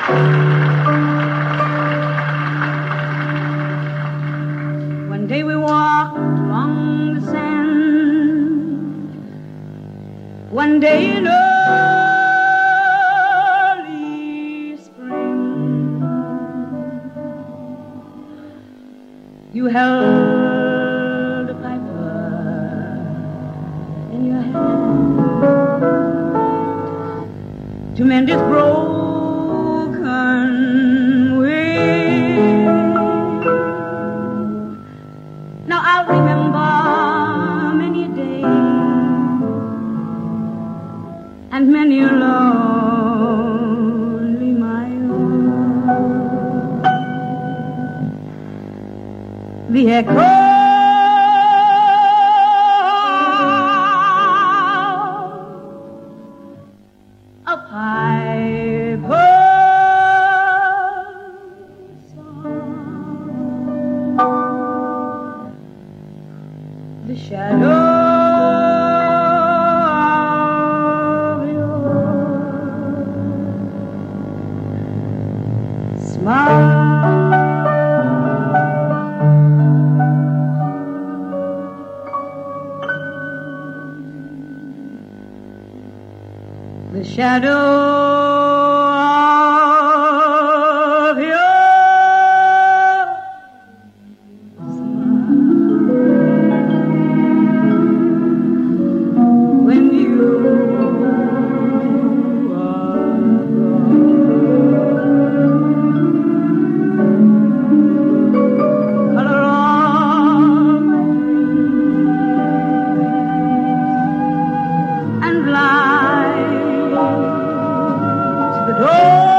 One day we walked along the sand. One day in early spring, you held a piper in your hand to mend its broken wing. Now I'll remember many a day and many a lonely mile. The echo of piper's song, the shadow of your smile. The shadow of your smile when you are gone. Color of my dreams and blind the door.